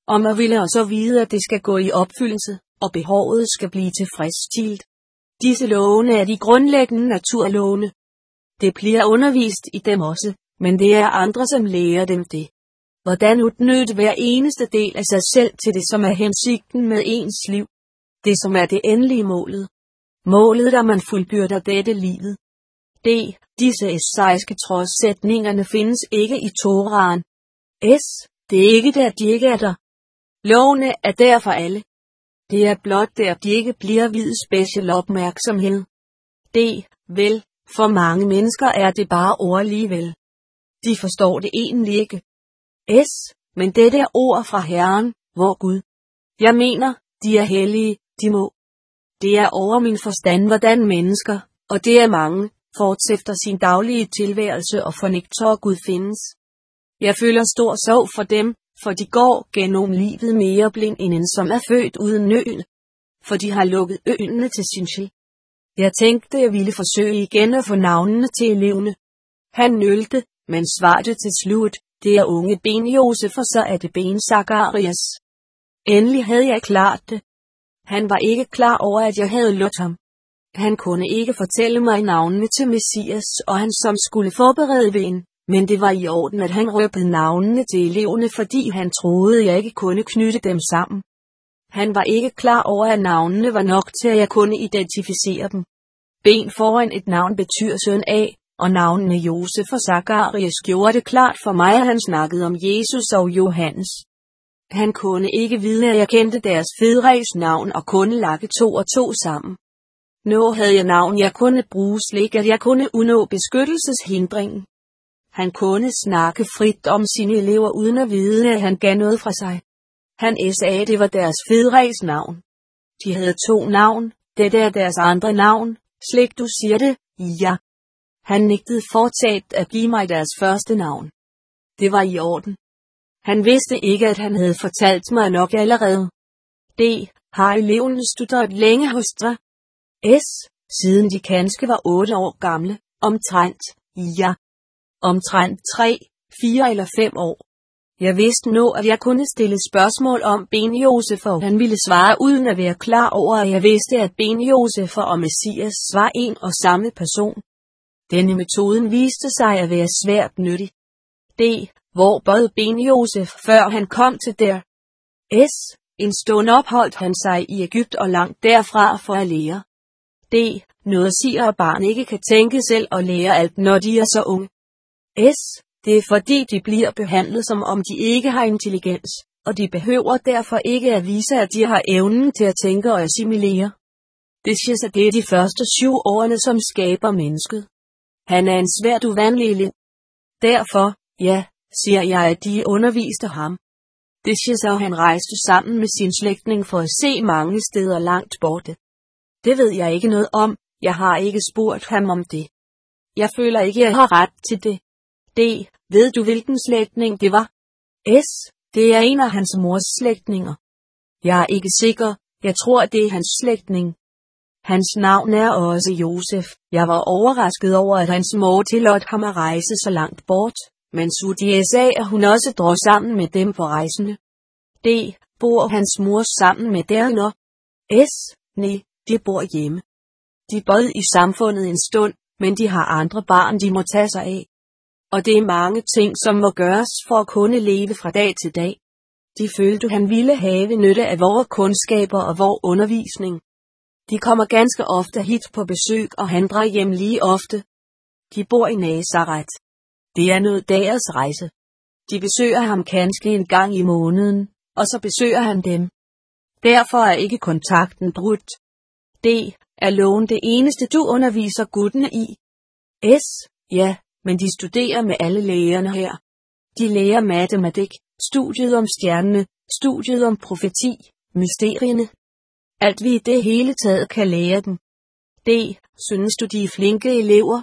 og man ville også vide, at det skal gå i opfyldelse, og behovet skal blive tilfredsstillet. Disse lovene er de grundlæggende naturlovene. Det bliver undervist i dem også, men det er andre, som lærer dem det. Hvordan udnytte hver eneste del af sig selv til det, som er hensigten med ens liv. Det, som er det endelige målet. Målet, da man fuldbyrder dette livet. Disse esaiske trodsætningerne findes ikke i Toraen. Det er ikke der, de ikke er der. Lovene er der for alle. Det er blot der, de ikke bliver viet speciel opmærksomhed. For mange mennesker er det bare ord alligevel. De forstår det egentlig ikke. Men dette er ord fra Herren, vor Gud. Jeg mener, de er hellige, de må. Det er over min forstand, hvordan mennesker, og det er mange, fortsætter sin daglige tilværelse og fornægter, at Gud findes. Jeg føler stor sorg for dem, for de går gennem livet mere blind end en, som er født uden nøl. For de har lukket øjnene til sin sjæl. Jeg tænkte, jeg ville forsøge igen at få navnene til eleverne. Han nølte, men svarte til slut, det er unge ben Josef, og så er det ben Zakarias. Endelig havde jeg klart det. Han var ikke klar over, at jeg havde lodt ham. Han kunne ikke fortælle mig navnene til Messias og han som skulle forberede vejen, men det var i orden, at han røbede navnene til eleverne, fordi han troede, jeg ikke kunne knytte dem sammen. Han var ikke klar over, at navnene var nok til, at jeg kunne identificere dem. Ben foran et navn betyder søn af, og navnene Josef og Zakarias gjorde det klart for mig, at han snakkede om Jesus og Johannes. Han kunne ikke vide, at jeg kendte deres fædres navn og kunne lage 2 og 2 sammen. Nu havde jeg navn, jeg kunne bruge slik, at jeg kunne undgå beskyttelseshindringen. Han kunne snakke frit om sine elever uden at vide, at han gav noget fra sig. Han sagde, det var deres fædres navn. De havde 2 navn, dette er deres andre navn, slik du siger det, ja. Han nægtede fortsat at give mig deres første navn. Det var i orden. Han vidste ikke, at han havde fortalt mig nok allerede. Har eleverne studeret længe hos dig? Siden de kanskje var 8 år gamle, omtrent, ja. Omtrent 3, 4 eller 5 år. Jeg vidste nu, at jeg kunne stille spørgsmål om Ben Josef, og han ville svare uden at være klar over, at jeg vidste, at Ben Josef og Messias var en og samme person. Denne metoden viste sig at være svært nyttig. Hvor boede Ben Josef, før han kom til der? En stund opholdt han sig i Egypt og langt derfra for at lære. Noget siger, at barn ikke kan tænke selv og lære alt, når de er så unge. Det er fordi de bliver behandlet som om de ikke har intelligens, og de behøver derfor ikke at vise, at de har evnen til at tænke og assimilere. Det siger sig, det er de første 7 årene, som skaber mennesket. Han er en svært uvanlig elev. Derfor, ja, siger jeg, at de underviste ham. Det siger sig, at han rejste sammen med sin slægtning for at se mange steder langt borte. Det ved jeg ikke noget om, jeg har ikke spurgt ham om det. Jeg føler ikke, jeg har ret til det. Ved du hvilken slægtning det var? Det er en af hans mors slægtninger. Jeg er ikke sikker, jeg tror det er hans slægtning. Hans navn er også Josef. Jeg var overrasket over, at hans mor tillod ham at rejse så langt bort, men Sudi sagde, at hun også drog sammen med dem på rejsene. Bor hans mor sammen med derner? Nej, de bor hjemme. De boede i samfundet en stund, men de har andre børn, de må tage sig af. Og det er mange ting, som må gøres for at kunne leve fra dag til dag. De følte, han ville have nytte af vores kundskaber og vores undervisning. De kommer ganske ofte hit på besøg, og han drar hjem lige ofte. De bor i Nazaret. Det er noget deres rejse. De besøger ham kanskje en gang i måneden, og så besøger han dem. Derfor er ikke kontakten brudt. Er loven det eneste, du underviser guttene i? Ja, men de studerer med alle lægerne her. De lærer matematik, studiet om stjernene, studiet om profeti, mysterierne. Alt vi i det hele taget kan lære dem. Synes du de er flinke elever?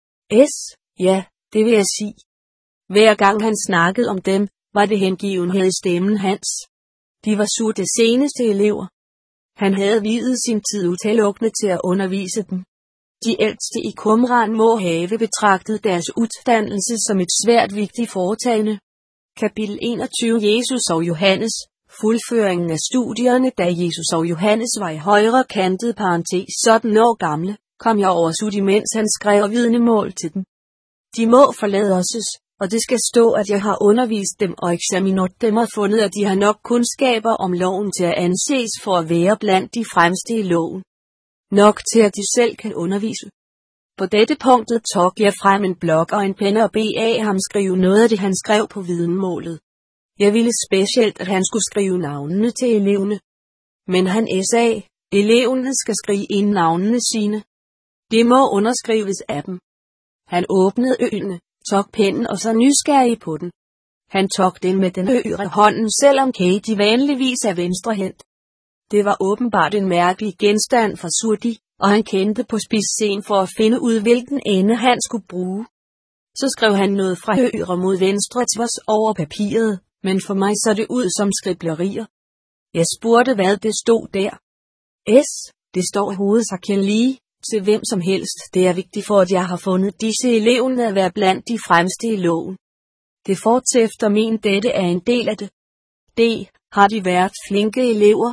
Ja, det vil jeg sige. Hver gang han snakkede om dem, var det hengivenhed i stemmen hans. De var det seneste elever. Han havde viet sin tid utelukkende til at undervise dem. De ældste i Qumran må have betragtet deres uddannelse som et svært vigtigt foretagende. Kapitel 21 Jesus og Johannes, Fuldføringen af studierne, da Jesus og Johannes var i højre kantet parentes 17 år gamle, kom jeg over Sudi, mens han skrev vidnemål til dem. De må forlades, og det skal stå, at jeg har undervist dem og eksamineret dem og fundet, at de har nok kundskaber om loven til at anses for at være blandt de fremste i loven. Nok til, at de selv kan undervise. På dette punktet tog jeg frem en blok og en penne og bad ham skrive noget af det, han skrev på vidnemålet. Jeg ville specielt, at han skulle skrive navnene til eleverne. Men han sagde, eleverne skal skrive ind navnene sine. Det må underskrives af dem. Han åbnede øjnene, tog pennen og så nysgerrig på den. Han tog den med den højre hånden, selvom Katie vanligvis er venstrehænt. Det var åbenbart en mærkelig genstand for Sudi, og han kendte på spidsen for at finde ud, hvilken ende han skulle bruge. Så skrev han noget fra højre mod venstre tværs over papiret, men for mig så det ud som skriblerier. Jeg spurgte, hvad det stod der. Det står hovedsagen lige, til hvem som helst. Det er vigtigt for, at jeg har fundet disse eleverne at være blandt de fremste i loven. Det fortsætter min dette er en del af det. Har de været flinke elever?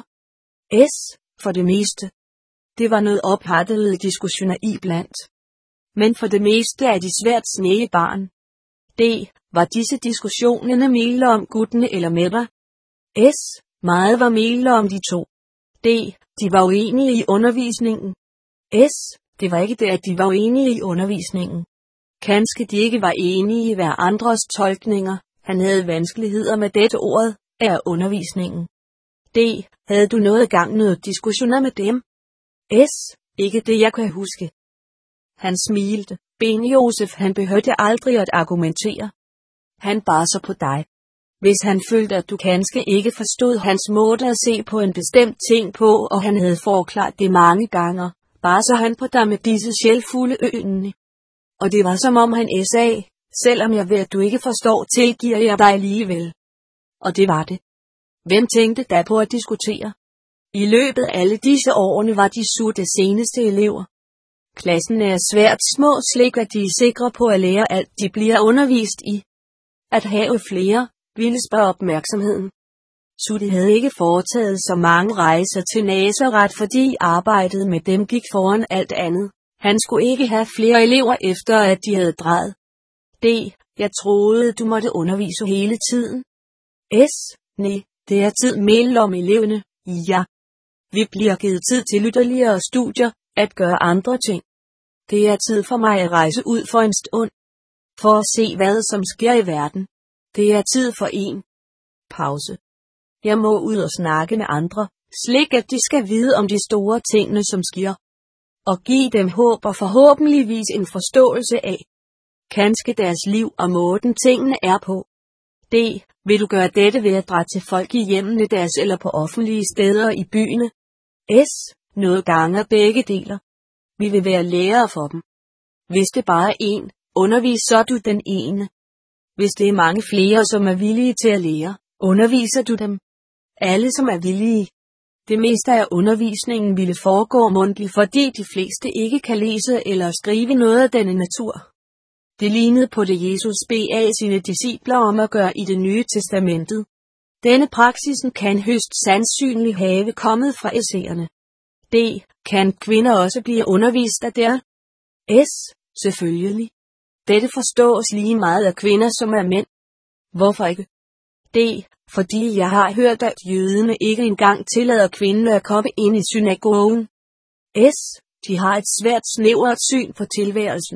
For det meste. Det var noget ophattede diskussioner iblandt. Men for det meste er de svært snege barn. Var disse diskussionerne milde om guttene eller mætter? Meget var milde om de to. De var uenige i undervisningen. Det var ikke det, at de var uenige i undervisningen. Kanske de ikke var enige i hver andres tolkninger. Han havde vanskeligheder med dette ord, er undervisningen. Havde du noget diskussioner med dem? Ikke det jeg kan huske. Han smilte. Ben Josef, han behøvede aldrig at argumentere. Han bar sig på dig. Hvis han følte, at du kanskje ikke forstod hans måde at se på en bestemt ting på, og han havde forklaret det mange gange, bar så han på dig med disse sjælfulde øjne. Og det var som om han sagde, selvom jeg ved, at du ikke forstår, tilgiver jeg dig alligevel. Og det var det. Hvem tænkte da på at diskutere? I løbet af alle disse årene var de Sudis seneste elever. Klassen er svært små, slik at de er sikre på at lære alt, de bliver undervist i. At have flere, ville spørge opmærksomheden. Sudi havde ikke foretaget så mange rejser til Nazaret, fordi arbejdet med dem gik foran alt andet. Han skulle ikke have flere elever efter, at de havde drejet. Jeg troede, du måtte undervise hele tiden. Nej, det er tid mellem eleverne, ja. Vi bliver givet tid til yderligere studier, at gøre andre ting. Det er tid for mig at rejse ud for en stund. For at se, hvad som sker i verden. Det er tid for en pause. Jeg må ud og snakke med andre, slik at de skal vide om de store tingene, som sker. Og give dem håb og forhåbentligvis en forståelse af, kanskje deres liv og måden tingene er på. Vil du gøre dette ved at drætte til folk i hjemmene deres eller på offentlige steder i byene? Noget gange begge deler. Vi vil være lærere for dem. Hvis det bare er en, undervis så du den ene. Hvis det er mange flere, som er villige til at lære, underviser du dem. Alle som er villige. Det meste af undervisningen ville foregå mundtligt, fordi de fleste ikke kan læse eller skrive noget af denne natur. Det lignede på det Jesus bad sine discipler om at gøre i det nye testamentet. Denne praksisen kan højst sandsynligt have kommet fra essayerne. Kan kvinder også blive undervist af der? Selvfølgelig. Dette forstås lige meget af kvinder som af mænd. Hvorfor ikke? Fordi jeg har hørt, at jøderne ikke engang tillader kvinder at komme ind i synagogen. De har et svært snævert syn på tilværelsen.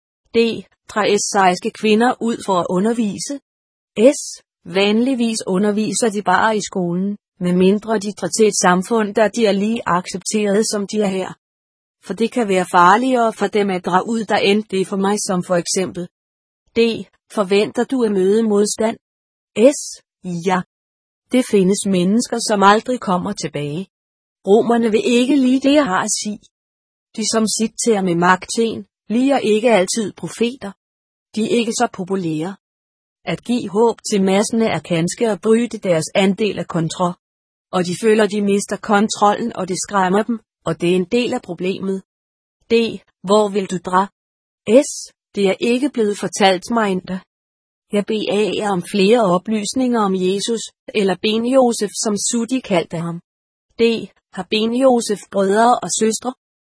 Skal kvinder ud for at undervise? Vanligvis underviser de bare i skolen, medmindre de tager til et samfund, der de er lige accepteret som de er her. For det kan være farligere for dem at drage ud der end det for mig som for eksempel. Forventer du at møde modstand? Ja. Det findes mennesker, som aldrig kommer tilbage. Romerne vil ikke lide det, jeg har at sige. De som citerer med magten, liger ikke altid profeter. De er ikke så populære. At give håb til masserne er kanskje at bryde deres andel af kontrol. Og de føler, de mister kontrollen, og det skræmmer dem, og det er en del af problemet. Hvor vil du dra? Det er ikke blevet fortalt mig endda. Jeg beder jer om flere oplysninger om Jesus, eller Ben-Josef, som Sudi kaldte ham. D. Har Ben-Josef brødre og søstre?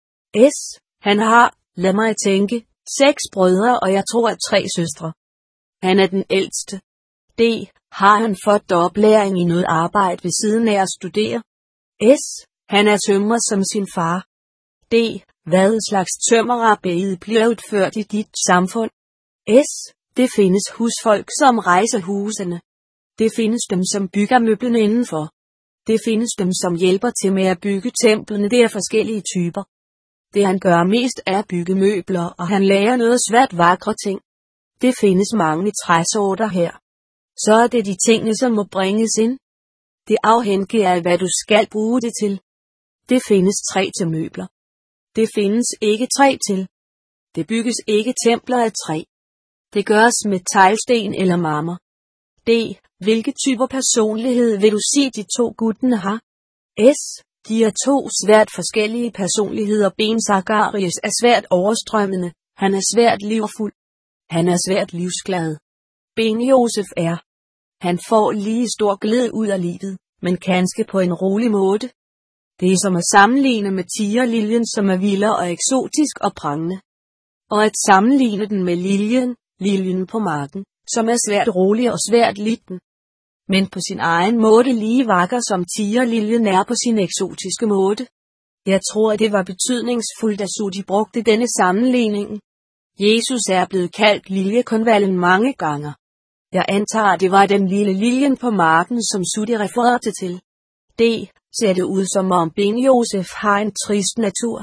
S. Han har, lad mig tænke, 6 brødre, og jeg tror 3 søstre. Han er den ældste. D. Har han fået oplæring i noget arbejde ved siden af at studere? S. Han er tømrer som sin far. D. Hvad slags tømmerarbejde bliver udført i dit samfund? S. Det findes husfolk, som rejser husene. Det findes dem, som bygger møblerne indenfor. Det findes dem, som hjælper til med at bygge templerne. Det er forskellige typer. Det han gør mest er at bygge møbler, og han lærer noget svært vakre ting. Det findes mange træsorter her. Så er det de tingene, som må bringes ind. Det afhænger af, hvad du skal bruge det til. Det findes træ til møbler. Det findes ikke træ til. Det bygges ikke templer af træ. Det gøres med teglsten eller marmor. D. Hvilke typer personlighed vil du sige de 2 guttene har? S. De er 2 svært forskellige personligheder. Ben Zacharias er svært overstrømmende. Han er svært livfuld. Han er svært livsglad. Ben-Josef er. Han får lige stor glæde ud af livet, men kanskje på en rolig måde. Det er som at sammenligne med tigerliljen, som er vildere og eksotisk og prangende. Og at sammenligne den med liljen på marken, som er svært rolig og svært litten. Men på sin egen måde lige vakker som tigerliljen er på sin eksotiske måde. Jeg tror, det var betydningsfuldt, at Sudi brugte denne sammenligning. Jesus er blevet kaldt liljekonvallen mange gange. Jeg antager, det var den lille liljen på marken, som Sudi refererede til. D. Ser det ud som om Ben-Josef har en trist natur?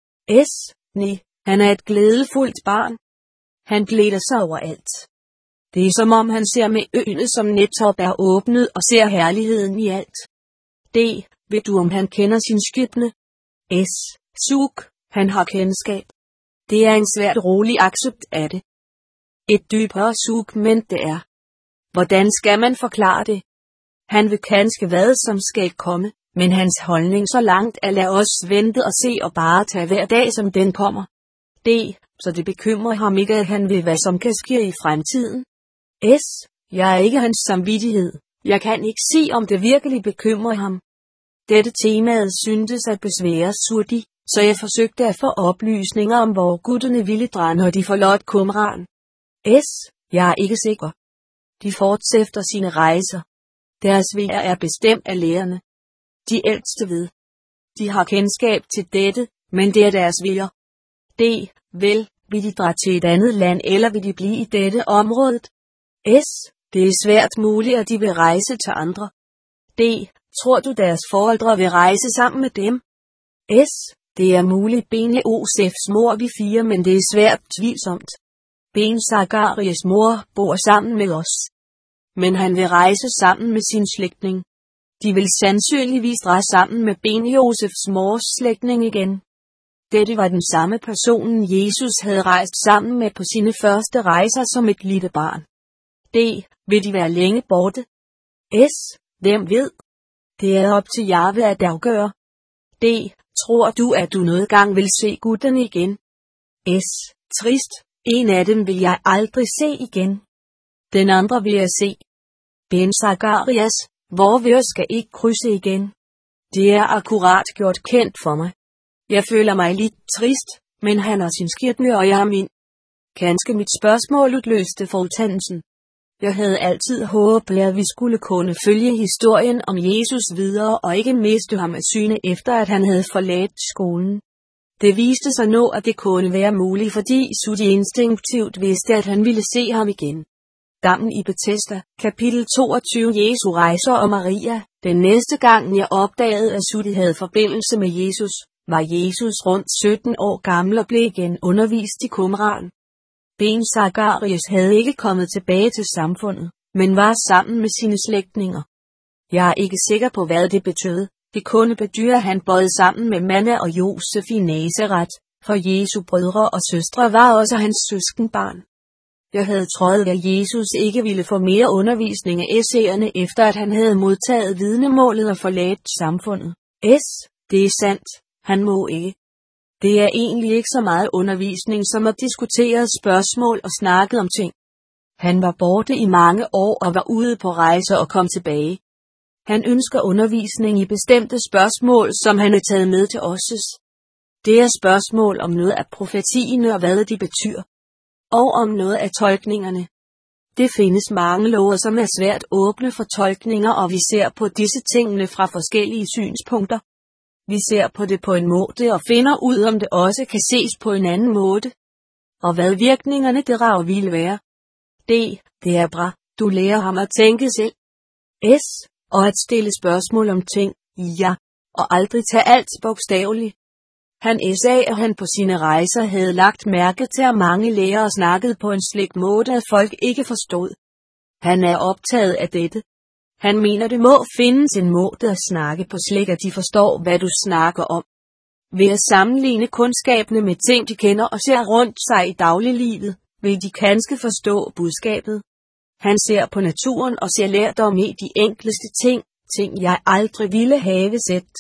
S. Nej, han er et glædefuldt barn. Han glæder sig over alt. Det er som om han ser med øjne, som netop er åbnet, og ser herligheden i alt. D. Ved du, om han kender sin skæbne? S. Suk, han har kendskab. Det er en svært rolig accept af det. Et dybere suk, men det er. Hvordan skal man forklare det? Han vil kanskje hvad som skal komme, men hans holdning så langt er lad os vente og se og bare tage hver dag som den kommer. D. Så det bekymrer ham ikke, at han ved hvad som kan ske i fremtiden. S. Jeg er ikke hans samvittighed. Jeg kan ikke sige, om det virkelig bekymrer ham. Dette temaet syntes at besvære Sudi, så jeg forsøgte at få oplysninger om, hvor gutterne ville dreje, når de forlod Qumran. S. Jeg er ikke sikker. De fortsætter sine rejser. Deres vilje er bestemt af lærerne. De ældste ved. De har kendskab til dette, men det er deres vilje. D. Vel, vil de drage til et andet land, eller vil de blive i dette område? S. Det er svært muligt, at de vil rejse til andre. D. Tror du deres forældre vil rejse sammen med dem? S. Det er muligt. Ben-Josefs mor vi 4, men det er svært tvivlsomt. Ben Zacharias mor bor sammen med os. Men han vil rejse sammen med sin slægtning. De vil sandsynligvis rejse sammen med Ben-Josefs mors slægtning igen. Dette var den samme person, Jesus havde rejst sammen med på sine første rejser som et lille barn. D. Vil de være længe borte? S. Hvem ved? Det er op til Jahve at afgøre. D. Tror du, at du noget gang vil se gutterne igen? S. Trist. En af dem vil jeg aldrig se igen. Den andre vil jeg se. Ben Zacharias, hvor vi skal ikke krydse igen. Det er akkurat gjort kendt for mig. Jeg føler mig lidt trist, men han har sin skæbne, og jeg har min. Kanskje mit spørgsmål udløste fortandelsen. Jeg havde altid håbet, at vi skulle kunne følge historien om Jesus videre og ikke miste ham af syne efter at han havde forladt skolen. Det viste sig nu, at det kunne være muligt, fordi Sudi instinktivt vidste, at han ville se ham igen. Dammen i Betesda, kapitel 22. Jesu rejser og Maria. Den næste gang jeg opdagede, at Sudi havde forbindelse med Jesus, var Jesus rundt 17 år gammel og blev igen undervist i Qumran. Ben Zacharias havde ikke kommet tilbage til samfundet, men var sammen med sine slægtninger. Jeg er ikke sikker på, hvad det betød. Det kunne betyde, at han boede sammen med Manna og Josef i Nazaret, for Jesu brødre og søstre var også hans søskenbarn. Jeg havde troet, at Jesus ikke ville få mere undervisning af essayerne, efter at han havde modtaget vidnemålet og forladt samfundet. Det er sandt, han må ikke. Det er egentlig ikke så meget undervisning som at diskutere spørgsmål og snakke om ting. Han var borte i mange år og var ude på rejse og kom tilbage. Han ønsker undervisning i bestemte spørgsmål, som han har taget med til os. Det er spørgsmål om noget af profetierne og hvad de betyder. Og om noget af tolkningerne. Det findes mange lover, som er svært åbne for tolkninger, og vi ser på disse tingene fra forskellige synspunkter. Vi ser på det på en måde og finder ud, om det også kan ses på en anden måde. Og hvad virkningerne derav ville være. Det er bra, du lærer ham at tænke selv. Og at stille spørgsmål om ting, ja, og aldrig tage alt bogstaveligt. Han sagde, at han på sine rejser havde lagt mærke til, at mange lærere snakkede på en slik måde, at folk ikke forstod. Han er optaget af dette. Han mener, det må findes en måde at snakke på slik, at de forstår, hvad du snakker om. Ved at sammenligne kundskabene med ting, de kender og ser rundt sig i dagliglivet, vil de kanskje forstå budskabet. Han ser på naturen og ser lærdom i de enkleste ting jeg aldrig ville have set.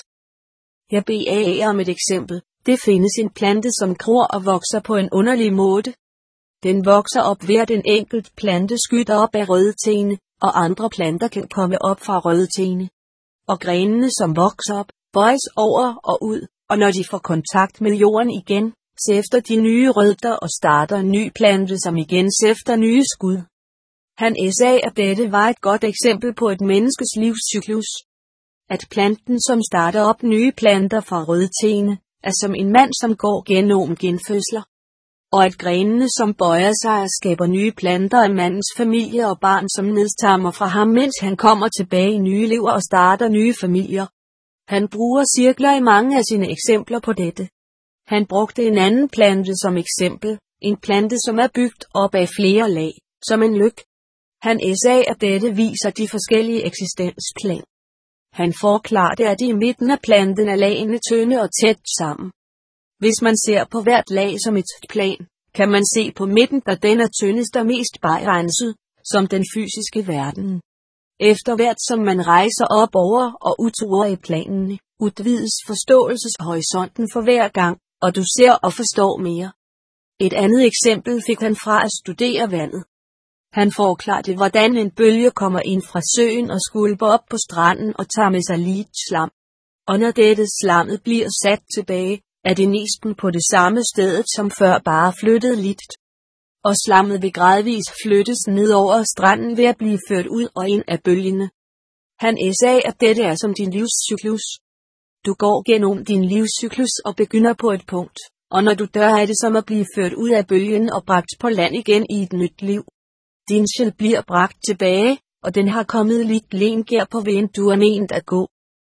Jeg beder om et eksempel. Det findes en plante, som gror og vokser på en underlig måde. Den vokser op ved at en enkelt plante skyder op af rødtene, og andre planter kan komme op fra rødtene. Og grenene, som vokser op, bøjes over og ud, og når de får kontakt med jorden igen, sæfter de nye rødder og starter en ny plante, som igen sæfter nye skud. Han sagde, at dette var et godt eksempel på et menneskes livscyklus. At planten, som starter op nye planter fra rødtene, er som en mand, som går gennem genfødsler. Og at grenene, som bøjer sig og skaber nye planter af mandens familie og barn, som nedstammer fra ham, mens han kommer tilbage i nye liv og starter nye familier. Han bruger cirkler i mange af sine eksempler på dette. Han brugte en anden plante som eksempel, en plante, som er bygget op af flere lag, som en lyg. Han sagde, at dette viser de forskellige eksistensplan. Han forklarede, at i midten af planten er lagene tynde og tæt sammen. Hvis man ser på hvert lag som et plan, kan man se på midten, der den er tyndest og mest begrænset, som den fysiske verden. Efter hvert som man rejser op over og utover i planene, udvides forståelseshorisonten for hver gang, og du ser og forstår mere. Et andet eksempel fik han fra at studere vandet. Han forklarede, hvordan en bølge kommer ind fra søen og skvulper op på stranden og tager med sig lidt slam. Og når dette slammet bliver sat tilbage, er det næsten på det samme sted som før, bare flyttet lidt. Og slammet vil gradvist flyttes ned over stranden ved at blive ført ud og ind af bølgene. Han sagde, at dette er som din livscyklus. Du går gennem din livscyklus og begynder på et punkt, og når du dør, er det som at blive ført ud af bølgen og bragt på land igen i et nyt liv. Din sjæl bliver bragt tilbage, og den har kommet lidt længere på vejen, du er ment at gå.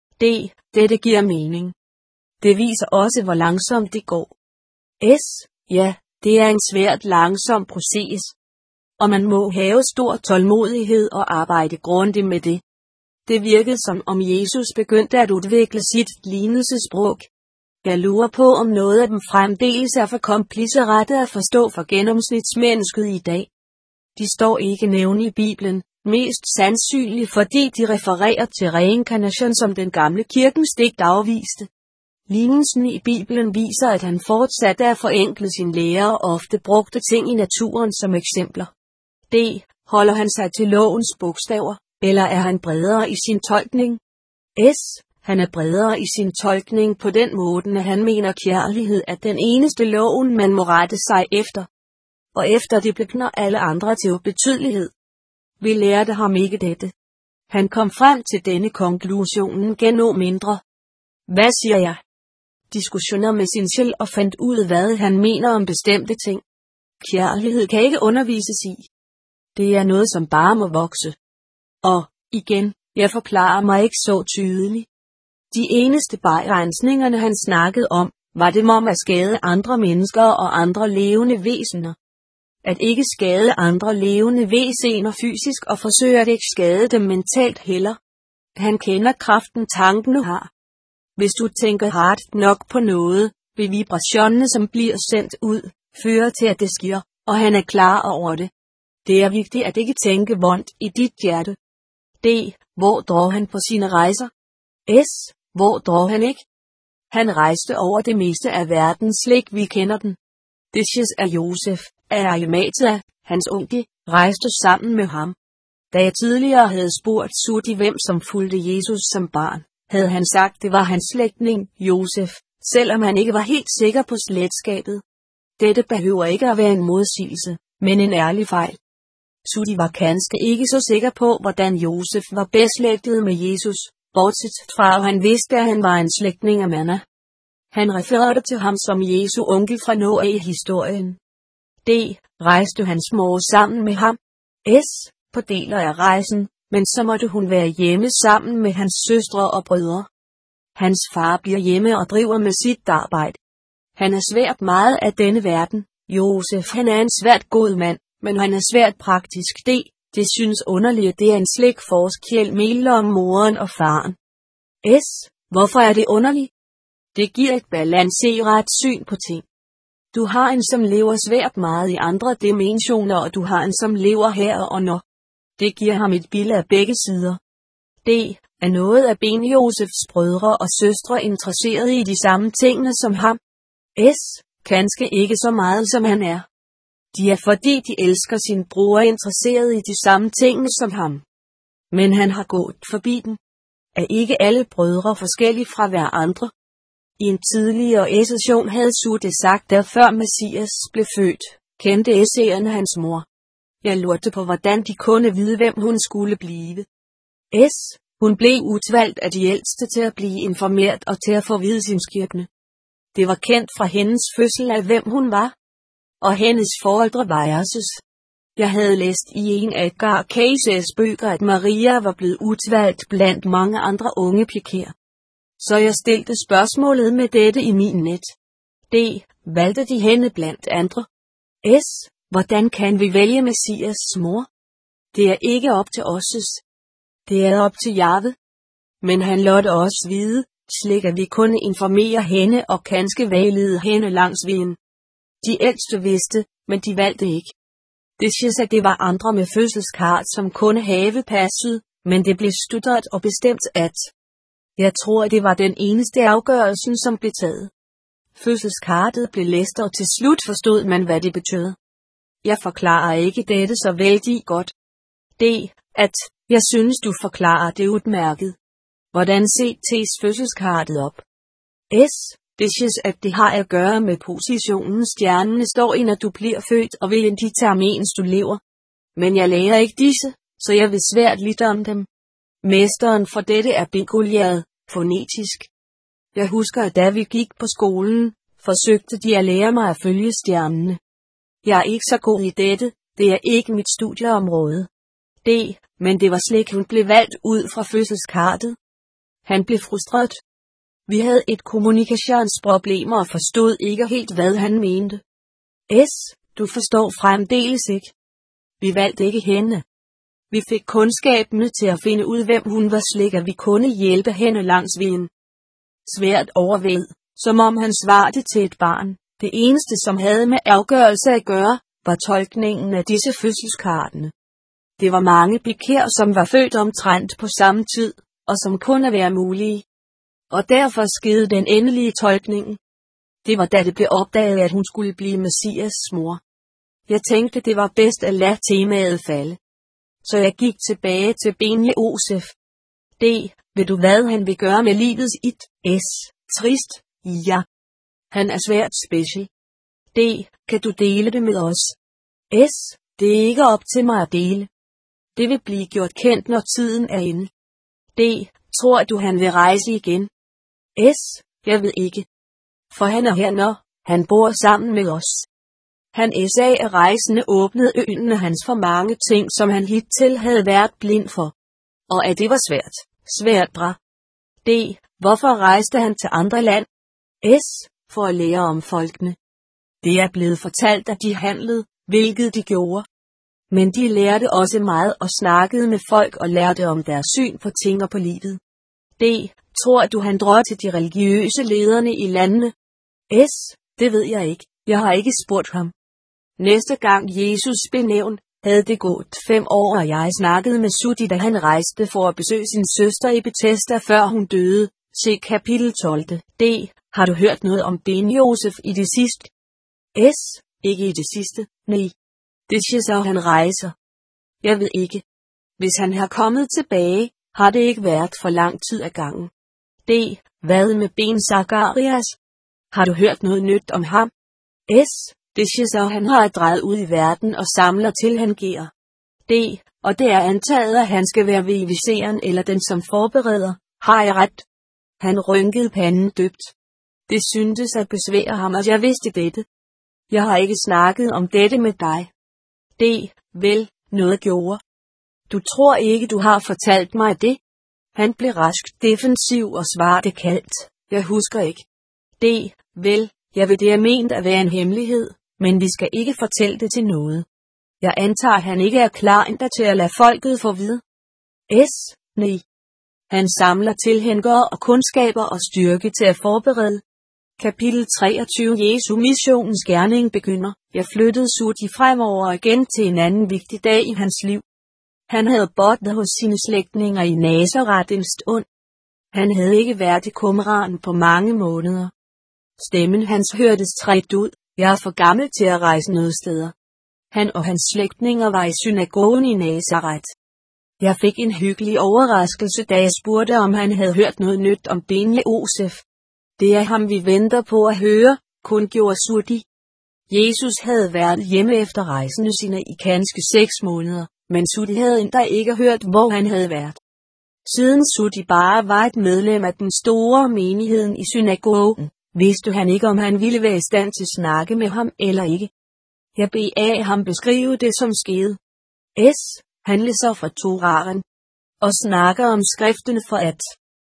Dette giver mening. Det viser også, hvor langsomt det går. Ja, det er en svært langsom proces. Og man må have stor tålmodighed og arbejde grundigt med det. Det virkede som om Jesus begyndte at udvikle sit lignelsesprog. Jeg lurer på, om noget af dem fremdeles er for kompliceret at forstå for gennemsnitsmennesket i dag. De står ikke nævnt i Bibelen, mest sandsynligt fordi de refererer til reinkarnation, som den gamle kirkens digt afviste. Lignelsen i Bibelen viser, at han fortsatte at forenkle sin lære og ofte brugte ting i naturen som eksempler. Holder han sig til lovens bogstaver, eller er han bredere i sin tolkning? Han er bredere i sin tolkning på den måde, at han mener kærlighed er den eneste loven, man må rette sig efter. Og efter det begynder alle andre til ubetydelighed. Vi lærte ham ikke dette. Han kom frem til denne konklusionen gennem mindre. Hvad siger jeg? Diskussioner med sin sjæl og fandt ud, hvad han mener om bestemte ting. Kærlighed kan ikke undervises i. Det er noget, som bare må vokse. Og, igen, jeg forklarer mig ikke så tydeligt. De eneste begrænsningerne han snakkede om, var dem om at skade andre mennesker og andre levende væsener. At ikke skade andre levende væsener fysisk og forsøge at ikke skade dem mentalt heller. Han kender kraften tanken har. Hvis du tænker hardt nok på noget, vil vibrationerne, som bliver sendt ud, føre til at det sker, og han er klar over det. Det er vigtigt at ikke tænke vondt i dit hjerte. Hvor drog han på sine rejser? Hvor drog han ikke? Han rejste over det meste af verden slik vi kender den. Det af Josef, af Arimathea, hans onkel, rejste sammen med ham. Da jeg tidligere havde spurgt Sudi, hvem som fulgte Jesus som barn, havde han sagt, det var hans slægtning, Josef, selvom han ikke var helt sikker på slægtskabet. Dette behøver ikke at være en modsigelse, men en ærlig fejl. Sudi var ganske ikke så sikker på, hvordan Josef var beslægtet med Jesus, bortset fra at han vidste, at han var en slægtning af Manna. Han refererede til ham som Jesu onkel fra Noah-historien. D. Rejste hans mor sammen med ham. S. På deler af rejsen, men så måtte hun være hjemme sammen med hans søstre og brødre. Hans far bliver hjemme og driver med sit arbejde. Han er svært meget af denne verden. Josef, han er en svært god mand, men han er svært praktisk. Det synes underligt, det er en slik forskel mellem moren og faren. S. Hvorfor er det underligt? Det giver et balanceret syn på ting. Du har en, som lever svært meget i andre dimensioner, og du har en, som lever her og nu. Det giver ham et billede af begge sider. D. Er noget af Ben Josefs brødre og søstre interesseret i de samme tingene som ham? S. Ganske ikke så meget som han er. De er, fordi de elsker sin bror, interesseret i de samme tingene som ham. Men han har gået forbi den. Er ikke alle brødre forskellige fra hver andre? I en tidligere session havde Sudi sagt, at før Messias blev født, kendte essayerne hans mor. Jeg lurte på, hvordan de kunne vide, hvem hun skulle blive. S. Hun blev udvalgt af de ældste til at blive informeret og til at få vide sin skæbne. Det var kendt fra hendes fødsel af, hvem hun var. Og hendes forældre var Jesus. Jeg havde læst i en af Edgar Cayces bøger, at Maria var blevet udvalgt blandt mange andre unge piger. Så jeg stillede spørgsmålet med dette i min net. D. Valgte de hende blandt andre? S. Hvordan kan vi vælge Messias' mor? Det er ikke op til os. Det er op til Jahve. Men han lod os vide, slik at vi kunne informere hende og ganske vejlede hende langs vejen. De ældste vidste, men de valgte ikke. Det siges, at det var andre med fødselskart, som kunne have passet, men det blev studeret og bestemt at. Jeg tror, det var den eneste afgørelsen, som blev taget. Fødselskartet blev læst, og til slut forstod man, hvad det betød. Jeg forklarer ikke dette så vældig godt. D. At, jeg synes du forklarer det udmærket. Hvordan ses fødselskartet op? S. Det siges, at det har at gøre med positionen stjernene står i, når du bliver født, og hvilken de tager mens du lever. Men jeg lærer ikke disse, så jeg vil svært lidt om dem. Mesteren for dette er Bengoliad, fonetisk. Jeg husker, at da vi gik på skolen, forsøgte de at lære mig at følge stjernene. Jeg er ikke så god i dette, det er ikke mit studieområde. D. Men det var slik, hun blev valgt ud fra fødselskartet. Han blev frustreret. Vi havde et kommunikationsproblem og forstod ikke helt, hvad han mente. S. Du forstår fremdeles ikke. Vi valgte ikke hende. Vi fik kundskabene til at finde ud, hvem hun var, slik at vi kunne hjælpe hende langs vejen. Svært overvæld, som om han svarede til et barn. Det eneste, som havde med afgørelse at gøre, var tolkningen af disse fødselskartene. Det var mange piger, som var født omtrent på samme tid, og som kunne være mulige. Og derfor skete den endelige tolkning. Det var da det blev opdaget, at hun skulle blive Messias' mor. Jeg tænkte, det var bedst at lade temaet falde. Så jeg gik tilbage til Ben Josef. D. Ved du hvad han vil gøre med livets S. Trist? Ja. Han er svært special. D. Kan du dele det med os? S. Det er ikke op til mig at dele. Det vil blive gjort kendt, når tiden er inde. D. Tror du han vil rejse igen? S. Jeg ved ikke. For han er her når han bor sammen med os. Han sagde, at rejsende åbnede øjnene hans for mange ting, som han hidtil havde været blind for. Og at det var svært. Svært bra. D. Hvorfor rejste han til andre land? S. For at lære om folkene. Det er blevet fortalt, at de handlede, hvilket de gjorde. Men de lærte også meget og snakkede med folk og lærte om deres syn på ting og på livet. D. Tror du han drog til de religiøse lederne i landene? S. Det ved jeg ikke. Jeg har ikke spurgt ham. Næste gang Jesus blev nævnt, havde det gået 5 år, og jeg snakkede med Sudi, da han rejste for at besøge sin søster i Bethesda, før hun døde. Se kapitel 12. D. Har du hørt noget om Ben Josef i det sidste? S. Ikke i det sidste, nej. Det siger så, han rejser. Jeg ved ikke. Hvis han har kommet tilbage, har det ikke været for lang tid ad gangen. D. Hvad med Ben Zacharias? Har du hørt noget nyt om ham? S. Det siger så, han har drejet ud i verden og samler til han giver. D. Og det er antaget, at han skal være VVC'eren eller den som forbereder. Har jeg ret? Han rynkede panden dybt. Det syntes at besvære ham, at jeg vidste dette. Jeg har ikke snakket om dette med dig. D. Vel, noget gjorde. Du tror ikke, du har fortalt mig det? Han blev rask defensiv og svarede kaldt. Jeg husker ikke. D. Vel, jeg ved det er ment at være en hemmelighed, men vi skal ikke fortælle det til noget. Jeg antager, at han ikke er klar endda til at lade folket få vide. S. Nej. Han samler tilhængere og kundskaber og styrke til at forberede. Kapitel 23 Jesu missionens gerning begynder. Jeg flyttede Sudi fremover igen til en anden vigtig dag i hans liv. Han havde boet hos sine slægtninge i Nazaret en stund. Han havde ikke været i Qumran på mange måneder. Stemmen hans hørtes træt ud. Jeg er for gammel til at rejse noget steder. Han og hans slægtninger var i synagogen i Nazaret. Jeg fik en hyggelig overraskelse, da jeg spurgte, om han havde hørt noget nyt om Ben Josef. Det er ham, vi venter på at høre, kundgjorde Sudi. Jesus havde været hjemme efter rejsene sine i ganske 6 måneder, men Sudi havde endda ikke hørt, hvor han havde været. Siden Sudi bare var et medlem af den store menigheden i synagogen, vidste han ikke, om han ville være i stand til at snakke med ham eller ikke. Jeg bad ham beskrive det, som skete. S. Han læser fra Torahen og snakker om skriftene for at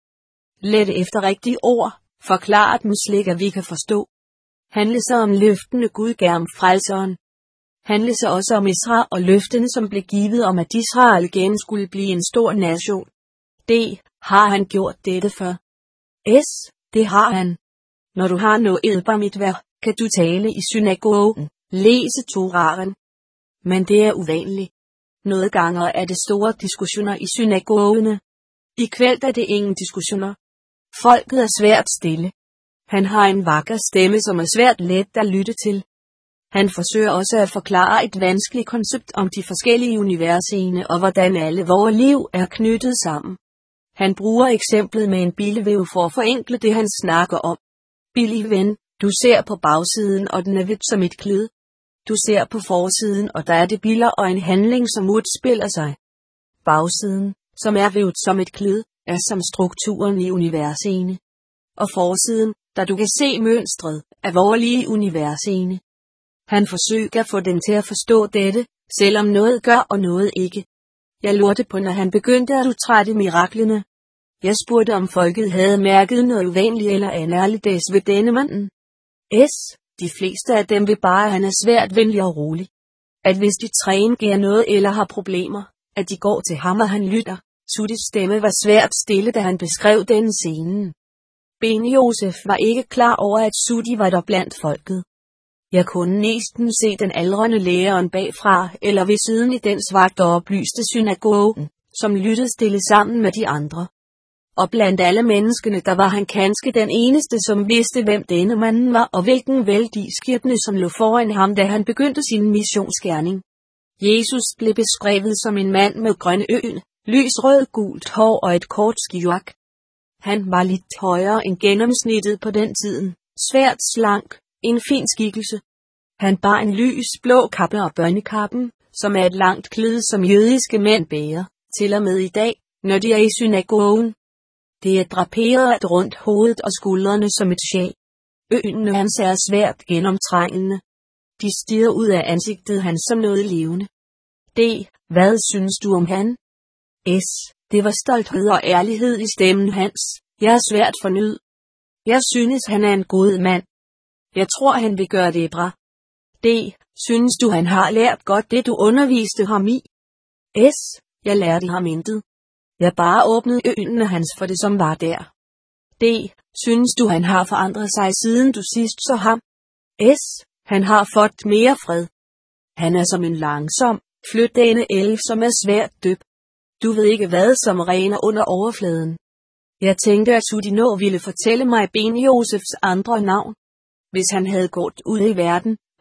lette efter rigtige ord, forklare dem slik, at vi kan forstå. Han læser om løftene Gud gav om frelseren. Han læser også om Israel og løftene, som blev givet om, at Israel igen skulle blive en stor nation. D. Har han gjort dette før? S. Det har han. Når du har noget på mit værk, kan du tale i synagogen, læse Torahen. Men det er uvanligt. Nogle gange er det store diskussioner i synagogene. I kveld er det ingen diskussioner. Folket er svært stille. Han har en vakker stemme, som er svært let at lytte til. Han forsøger også at forklare et vanskeligt koncept om de forskellige universene og hvordan alle vores liv er knyttet sammen. Han bruger eksemplet med en bilvæv for at forenkle det, han snakker om. Billig ven, du ser på bagsiden, og den er hvid som et klid. Du ser på forsiden, og der er det billeder og en handling, som udspiller sig. Bagsiden, som er vævet som et klid, er som strukturen i universene. Og forsiden, der du kan se mønstret, er vorlige universene. Han forsøger at få den til at forstå dette, selvom noget gør og noget ikke. Jeg lurte på, når han begyndte at udtrætte miraklerne. Jeg spurgte, om folket havde mærket noget uvanligt eller anderledes ved denne manden. S. De fleste af dem vil bare, at han er svært venlig og rolig. At hvis de træner noget eller har problemer, at de går til ham og han lytter. Sudis stemme var svært stille, da han beskrev denne scenen. Ben Josef var ikke klar over, at Sudi var der blandt folket. Jeg kunne næsten se den aldrende læreren bagfra eller ved siden i den svagt og oplyste synagogen, som lyttede stille sammen med de andre. Og blandt alle menneskene, der var han kanskje den eneste, som vidste, hvem denne manden var og hvilken vældig skæbne, som lå foran ham, da han begyndte sin missionsgerning. Jesus blev beskrevet som en mand med grønne øjne, lys rød-gult hår og et kort skjork. Han var lidt højere end gennemsnittet på den tiden, svært slank, en fin skikkelse. Han bar en lys blå kappe og børnekappen, som er et langt klid, som jødiske mænd bærer, til og med i dag, når de er i synagogen. Det er draperet rundt hovedet og skuldrene som et sjal. Øjnene hans er svært gennemtrængende. De stirrer ud af ansigtet hans som noget levende. D. Hvad synes du om han? S. Det var stolthed og ærlighed i stemmen hans. Jeg er svært fornøyd. Jeg synes, han er en god mand. Jeg tror, han vil gøre det bra. D. Synes du, han har lært godt det, du underviste ham i? S. Jeg lærte ham intet. Jeg bare åbnede øjnene hans for det, som var der. D. Synes du, han har forandret sig, siden du sidst så ham? S. Han har fået mere fred. Han er som en langsom, flyttende elv, som er svært dyb. Du ved ikke, hvad som rener under overfladen. Jeg tænkte, at Sudino ville fortælle mig Ben Josefs andre navn. Hvis han havde gået ud i verden,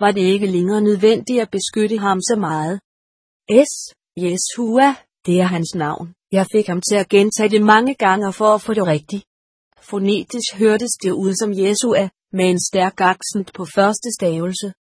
var det ikke længere nødvendigt at beskytte ham så meget. Yeshua, det er hans navn. Jeg fik ham til at gentage det mange gange for at få det rigtigt. Fonetisk hørtes det ud som Jesua, med en stærk accent på første stavelse.